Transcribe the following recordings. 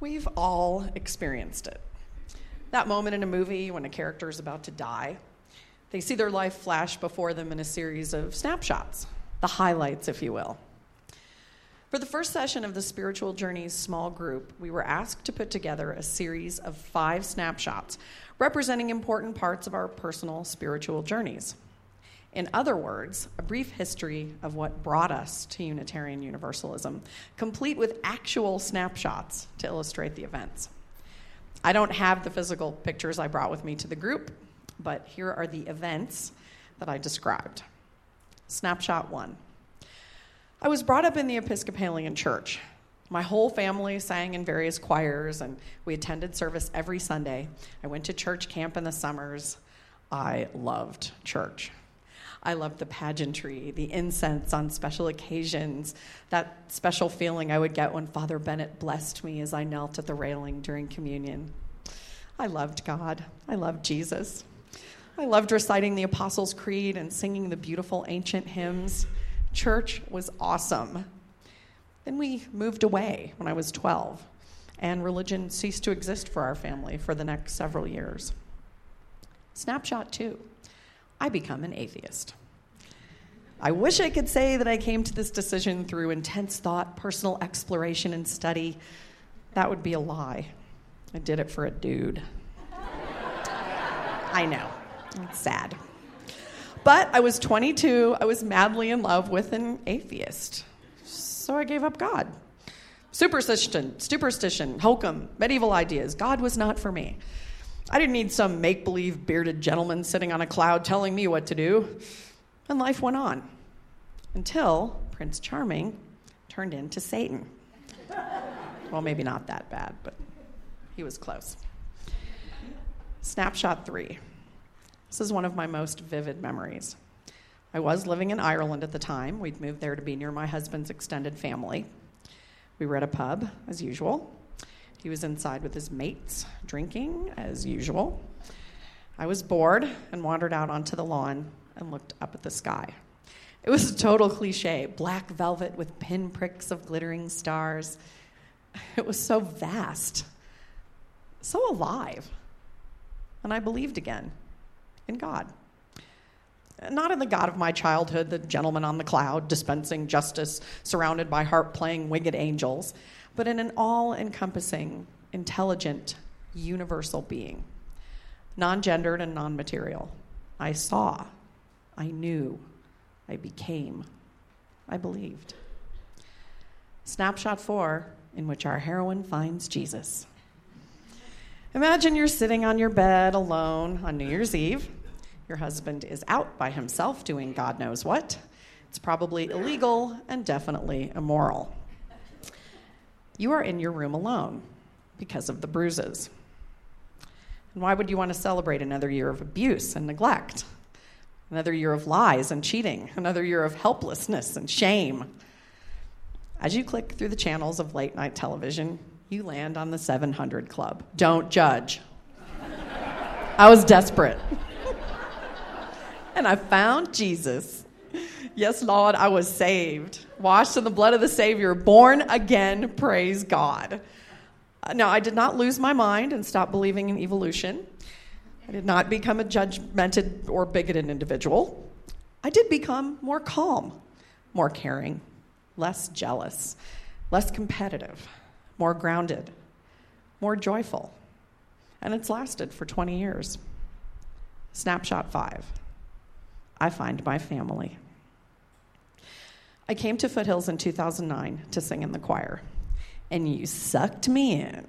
We've all experienced it. That moment in a movie when a character is about to die, they see their life flash before them in a series of snapshots, the highlights, if you will. For the first session of the Spiritual Journeys small group, we were asked to put together a series of 5 snapshots representing important parts of our personal spiritual journeys. In other words, a brief history of what brought us to Unitarian Universalism, complete with actual snapshots to illustrate the events. I don't have the physical pictures I brought with me to the group, but here are the events that I described. Snapshot 1. I was brought up in the Episcopalian Church. My whole family sang in various choirs, and we attended service every Sunday. I went to church camp in the summers. I loved church. I loved the pageantry, the incense on special occasions, that special feeling I would get when Father Bennett blessed me as I knelt at the railing during communion. I loved God. I loved Jesus. I loved reciting the Apostles' Creed and singing the beautiful ancient hymns. Church was awesome. Then we moved away when I was 12, and religion ceased to exist for our family for the next several years. Snapshot 2. I become an atheist. I wish I could say that I came to this decision through intense thought, personal exploration, and study. That would be a lie. I did it for a dude. I know. It's sad. But I was 22. I was madly in love with an atheist. So I gave up God. Superstition, hokum, medieval ideas. God was not for me. I didn't need some make-believe bearded gentleman sitting on a cloud telling me what to do. And life went on until Prince Charming turned into Satan. Well, maybe not that bad, but he was close. Snapshot 3. This is one of my most vivid memories. I was living in Ireland at the time. We'd moved there to be near my husband's extended family. We were at a pub, as usual. He was inside with his mates, drinking, as usual. I was bored and wandered out onto the lawn and looked up at the sky. It was a total cliche, black velvet with pinpricks of glittering stars. It was so vast, so alive. And I believed again in God. Not in the God of my childhood, the gentleman on the cloud, dispensing justice, surrounded by harp-playing winged angels, but in an all-encompassing, intelligent, universal being, non-gendered and non-material. I saw, I knew, I became, I believed. Snapshot 4, in which our heroine finds Jesus. Imagine you're sitting on your bed alone on New Year's Eve. Your husband is out by himself doing God knows what. It's probably illegal and definitely immoral. You are in your room alone because of the bruises. And why would you want to celebrate another year of abuse and neglect? Another year of lies and cheating? Another year of helplessness and shame? As you click through the channels of late-night television, you land on the 700 Club. Don't judge. I was desperate. And I found Jesus. Yes, Lord, I was saved. Washed in the blood of the Savior. Born again, praise God. Now, I did not lose my mind and stop believing in evolution. I did not become a judgmented or bigoted individual. I did become more calm, more caring, less jealous, less competitive, more grounded, more joyful. And it's lasted for 20 years. Snapshot 5. I find my family. I came to Foothills in 2009 to sing in the choir, and you sucked me in.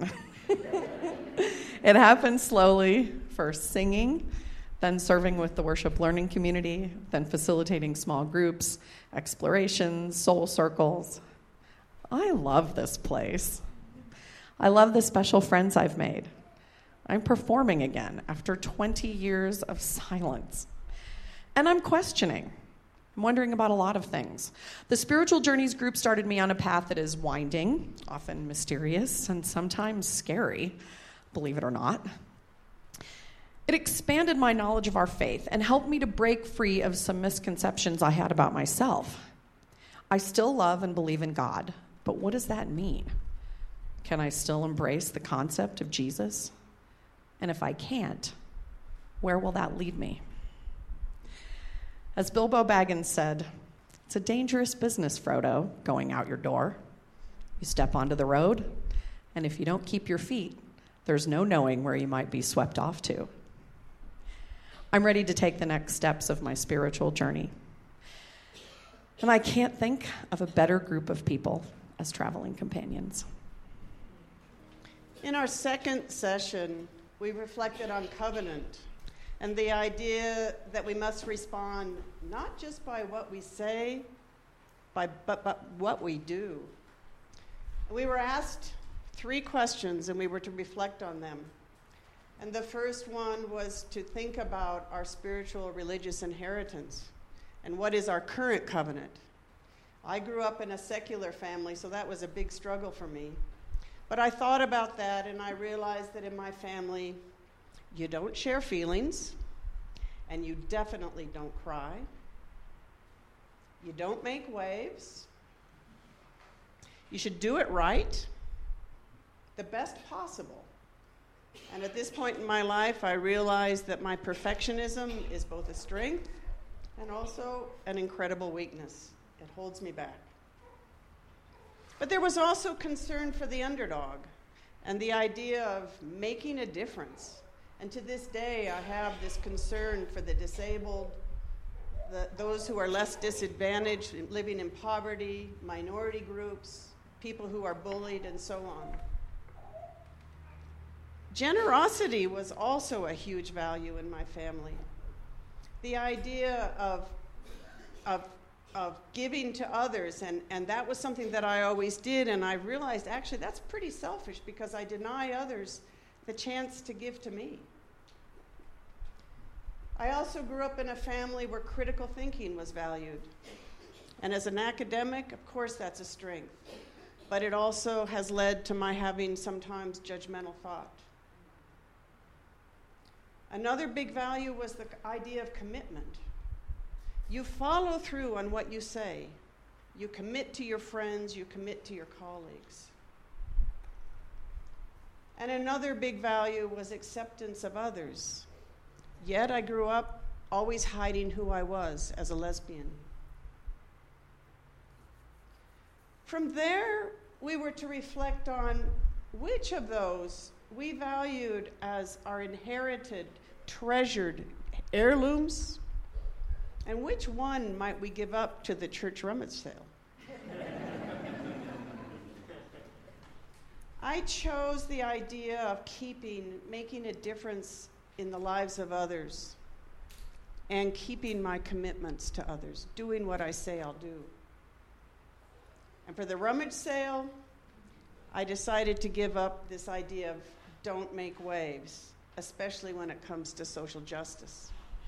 It happened slowly, first singing, then serving with the worship learning community, then facilitating small groups, explorations, soul circles. I love this place. I love the special friends I've made. I'm performing again after 20 years of silence. And I'm questioning. I'm wondering about a lot of things. The Spiritual Journeys group started me on a path that is winding, often mysterious, and sometimes scary, believe it or not. It expanded my knowledge of our faith and helped me to break free of some misconceptions I had about myself. I still love and believe in God, but what does that mean? Can I still embrace the concept of Jesus? And if I can't, where will that lead me? As Bilbo Baggins said, it's a dangerous business, Frodo, going out your door. You step onto the road, and if you don't keep your feet, there's no knowing where you might be swept off to. I'm ready to take the next steps of my spiritual journey. And I can't think of a better group of people as traveling companions. In our second session, we reflected on covenant and the idea that we must respond not just by what we say, but what we do. We were asked 3 questions, and we were to reflect on them. And the first one was to think about our spiritual religious inheritance and what is our current covenant. I grew up in a secular family, so that was a big struggle for me. But I thought about that, and I realized that in my family, you don't share feelings, and you definitely don't cry. You don't make waves. You should do it right, the best possible. And at this point in my life, I realized that my perfectionism is both a strength and also an incredible weakness. It holds me back. But there was also concern for the underdog and the idea of making a difference. And to this day, I have this concern for the disabled, those who are less disadvantaged, living in poverty, minority groups, people who are bullied, and so on. Generosity was also a huge value in my family. The idea of giving to others, and that was something that I always did, and I realized actually that's pretty selfish because I deny others the chance to give to me. I also grew up in a family where critical thinking was valued. And as an academic, of course that's a strength, but it also has led to my having sometimes judgmental thought. Another big value was the idea of commitment. You follow through on what you say. You commit to your friends, you commit to your colleagues. And another big value was acceptance of others. Yet I grew up always hiding who I was as a lesbian. From there, we were to reflect on which of those we valued as our inherited, treasured heirlooms, and which one might we give up to the church rummage sale? I chose the idea of making a difference in the lives of others, and keeping my commitments to others, doing what I say I'll do. And for the rummage sale, I decided to give up this idea of don't make waves, especially when it comes to social justice.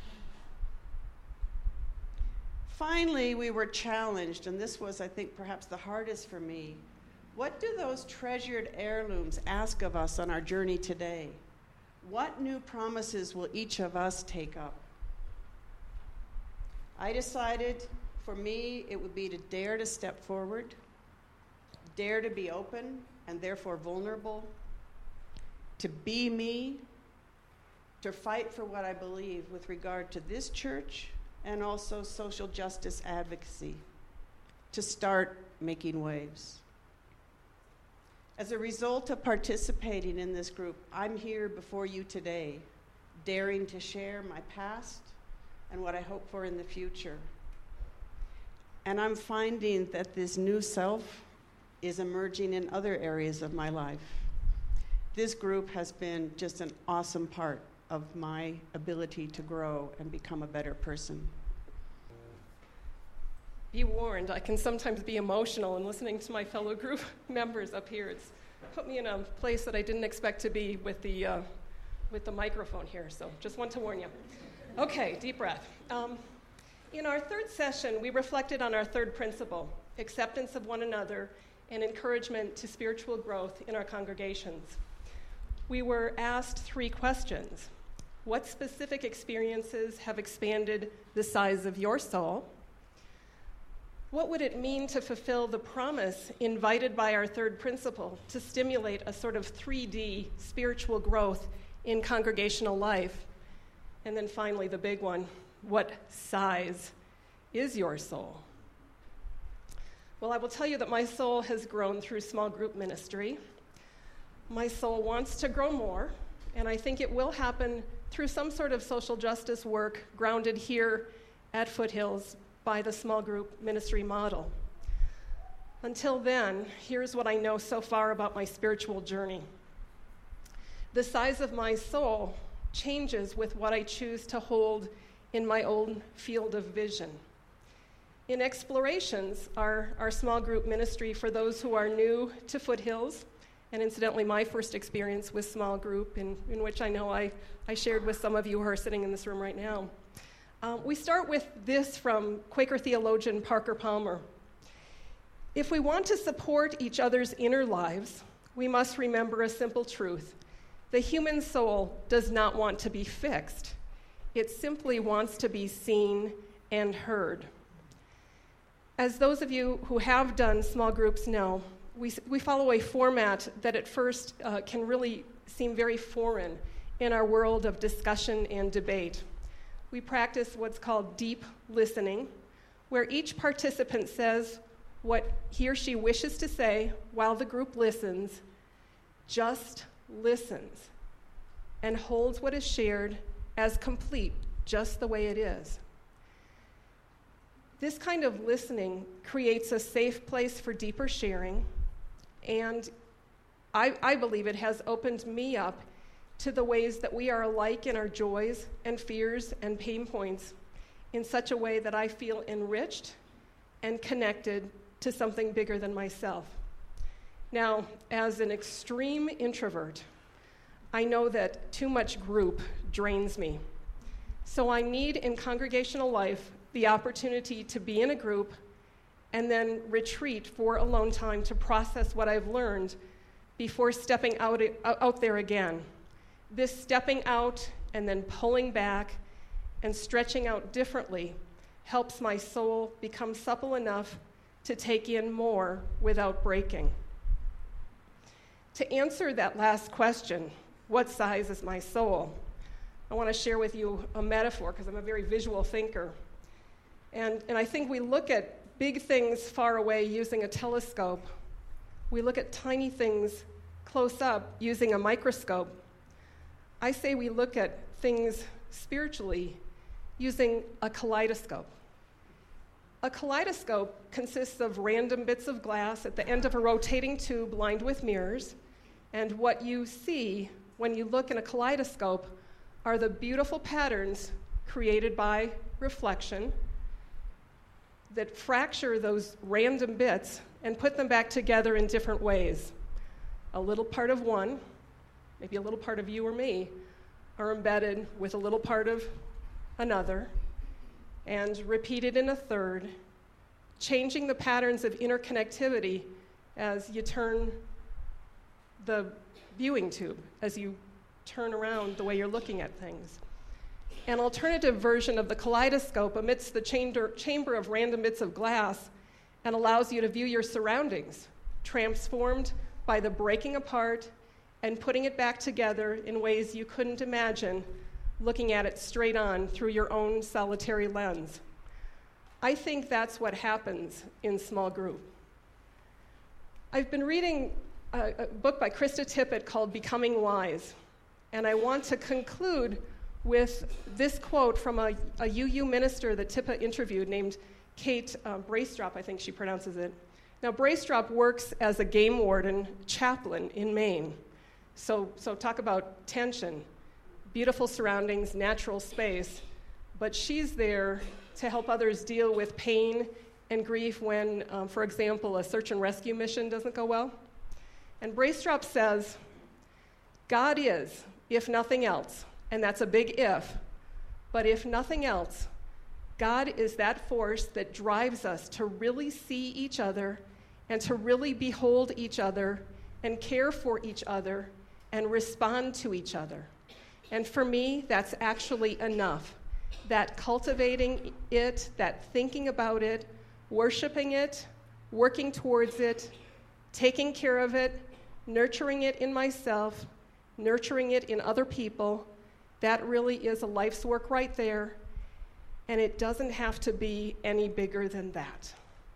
Finally, we were challenged, and this was, I think, perhaps the hardest for me. What do those treasured heirlooms ask of us on our journey today? What new promises will each of us take up? I decided for me it would be to dare to step forward, dare to be open and therefore vulnerable, to be me, to fight for what I believe with regard to this church and also social justice advocacy, to start making waves. As a result of participating in this group, I'm here before you today, daring to share my past and what I hope for in the future. And I'm finding that this new self is emerging in other areas of my life. This group has been just an awesome part of my ability to grow and become a better person. Be warned, I can sometimes be emotional, and listening to my fellow group members up here, it's put me in a place that I didn't expect to be with the microphone here, so just want to warn you. Okay, deep breath. In our third session, we reflected on our third principle, acceptance of one another and encouragement to spiritual growth in our congregations. We were asked 3 questions. What specific experiences have expanded the size of your soul? What would it mean to fulfill the promise invited by our third principle to stimulate a sort of 3D spiritual growth in congregational life? And then finally, the big one, what size is your soul? Well, I will tell you that my soul has grown through small group ministry. My soul wants to grow more, and I think it will happen through some sort of social justice work grounded here at Foothills by the small group ministry model. Until then, here's what I know so far about my spiritual journey. The size of my soul changes with what I choose to hold in my own field of vision. In Explorations, our small group ministry for those who are new to Foothills, and incidentally my first experience with small group in which I know I shared with some of you who are sitting in this room right now. We start with this from Quaker theologian Parker Palmer. If we want to support each other's inner lives, we must remember a simple truth. The human soul does not want to be fixed. It simply wants to be seen and heard. As those of you who have done small groups know, we follow a format that at first can really seem very foreign in our world of discussion and debate. We practice what's called deep listening, where each participant says what he or she wishes to say while the group listens, just listens, and holds what is shared as complete, just the way it is. This kind of listening creates a safe place for deeper sharing, and I believe it has opened me up to the ways that we are alike in our joys and fears and pain points in such a way that I feel enriched and connected to something bigger than myself. Now, as an extreme introvert, I know that too much group drains me. So I need in congregational life the opportunity to be in a group and then retreat for alone time to process what I've learned before stepping out there again. This stepping out and then pulling back and stretching out differently helps my soul become supple enough to take in more without breaking. To answer that last question, what size is my soul? I want to share with you a metaphor because I'm a very visual thinker. And I think we look at big things far away using a telescope. We look at tiny things close up using a microscope. I say we look at things spiritually using a kaleidoscope. A kaleidoscope consists of random bits of glass at the end of a rotating tube lined with mirrors, and what you see when you look in a kaleidoscope are the beautiful patterns created by reflection that fracture those random bits and put them back together in different ways. A little part of one, maybe a little part of you or me, are embedded with a little part of another, and repeated in a third, changing the patterns of interconnectivity as you turn the viewing tube, as you turn around the way you're looking at things. An alternative version of the kaleidoscope emits the chamber of random bits of glass and allows you to view your surroundings, transformed by the breaking apart and putting it back together in ways you couldn't imagine, looking at it straight on through your own solitary lens. I think that's what happens in small group. I've been reading a book by Krista Tippett called Becoming Wise, and I want to conclude with this quote from a UU minister that Tippett interviewed named Kate Braestrop, I think she pronounces it. Now, Braestrop works as a game warden chaplain in Maine. So talk about tension, beautiful surroundings, natural space, but she's there to help others deal with pain and grief when, for example, a search and rescue mission doesn't go well. And Braestrop says, God is, if nothing else, and that's a big if, but if nothing else, God is that force that drives us to really see each other and to really behold each other and care for each other and respond to each other. And for me, that's actually enough. That cultivating it, that thinking about it, worshiping it, working towards it, taking care of it, nurturing it in myself, nurturing it in other people. That really is a life's work right there, and it doesn't have to be any bigger than that.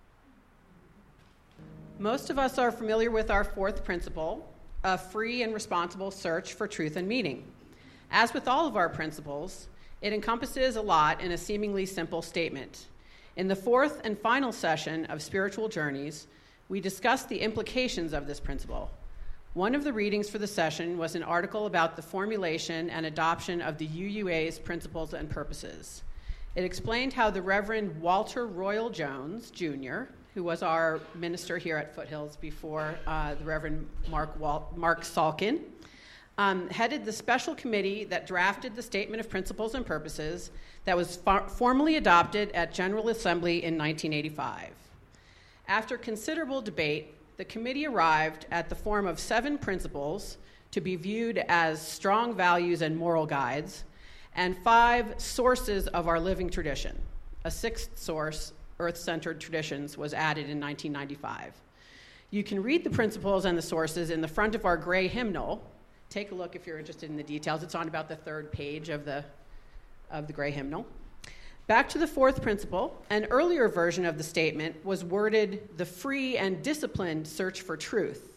Most of us are familiar with our fourth principle, a free and responsible search for truth and meaning. As with all of our principles, it encompasses a lot in a seemingly simple statement. In the fourth and final session of Spiritual Journeys, we discussed the implications of this principle. One of the readings for the session was an article about the formulation and adoption of the UUA's principles and purposes. It explained how the Reverend Walter Royal Jones, Jr., who was our minister here at Foothills before the Reverend Mark Salkin, headed the special committee that drafted the Statement of Principles and Purposes that was formally adopted at General Assembly in 1985. After considerable debate, the committee arrived at the form of 7 principles to be viewed as strong values and moral guides, and 5 sources of our living tradition. A 6th source, Earth-Centered Traditions, was added in 1995. You can read the principles and the sources in the front of our gray hymnal. Take a look if you're interested in the details. It's on about the 3rd page of the gray hymnal. Back to the 4th principle, an earlier version of the statement was worded, the free and disciplined search for truth.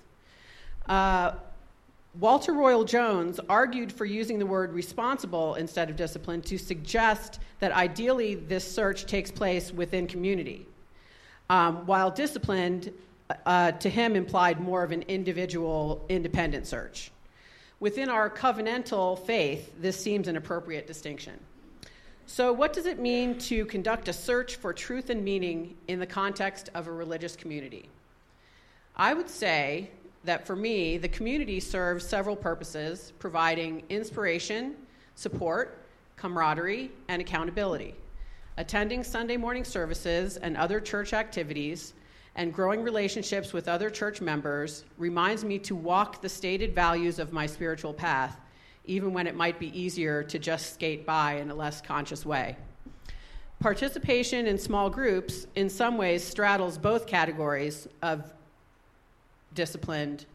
Walter Royal Jones argued for using the word responsible instead of disciplined to suggest that ideally this search takes place within community, while disciplined to him implied more of an individual, independent search. Within our covenantal faith, this seems an appropriate distinction. So what does it mean to conduct a search for truth and meaning in the context of a religious community? I would say that for me, the community serves several purposes, providing inspiration, support, camaraderie, and accountability. Attending Sunday morning services and other church activities and growing relationships with other church members reminds me to walk the stated values of my spiritual path, even when it might be easier to just skate by in a less conscious way. Participation in small groups in some ways straddles both categories of disciplined,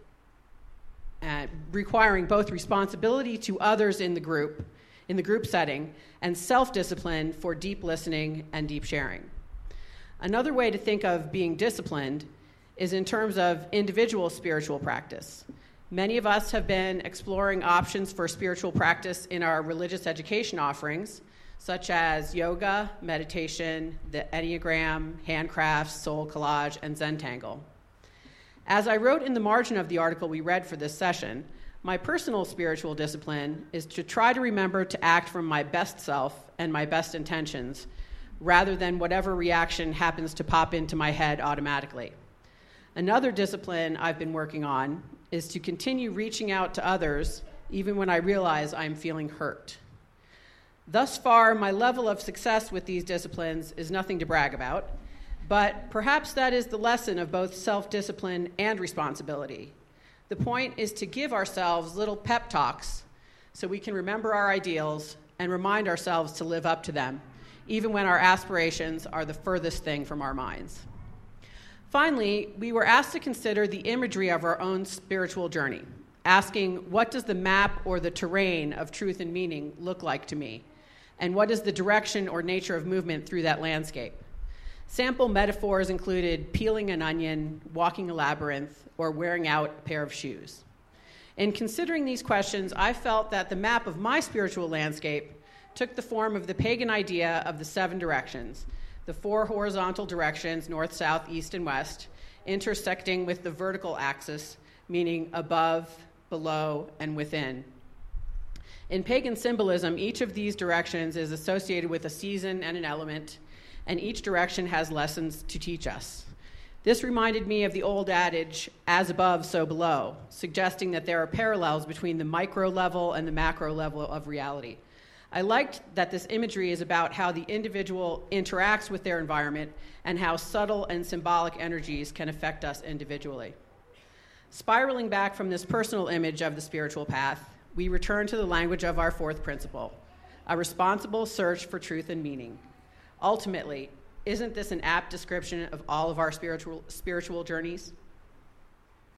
requiring both responsibility to others in the group setting, and self-discipline for deep listening and deep sharing. Another way to think of being disciplined is in terms of individual spiritual practice. Many of us have been exploring options for spiritual practice in our religious education offerings, such as yoga, meditation, the Enneagram, handcrafts, soul collage, and Zentangle. As I wrote in the margin of the article we read for this session, my personal spiritual discipline is to try to remember to act from my best self and my best intentions, rather than whatever reaction happens to pop into my head automatically. Another discipline I've been working on is to continue reaching out to others even when I realize I'm feeling hurt. Thus far, my level of success with these disciplines is nothing to brag about, but perhaps that is the lesson of both self-discipline and responsibility. The point is to give ourselves little pep talks so we can remember our ideals and remind ourselves to live up to them, even when our aspirations are the furthest thing from our minds. Finally, we were asked to consider the imagery of our own spiritual journey, asking, what does the map or the terrain of truth and meaning look like to me? And what is the direction or nature of movement through that landscape? Sample metaphors included peeling an onion, walking a labyrinth, or wearing out a pair of shoes. In considering these questions, I felt that the map of my spiritual landscape took the form of the pagan idea of the 7 directions, the 4 horizontal directions, north, south, east, and west, intersecting with the vertical axis, meaning above, below, and within. In pagan symbolism, each of these directions is associated with a season and an element, and each direction has lessons to teach us. This reminded me of the old adage, as above, so below, suggesting that there are parallels between the micro level and the macro level of reality. I liked that this imagery is about how the individual interacts with their environment and how subtle and symbolic energies can affect us individually. Spiraling back from this personal image of the spiritual path, we return to the language of our 4th principle, a responsible search for truth and meaning. Ultimately, isn't this an apt description of all of our spiritual journeys?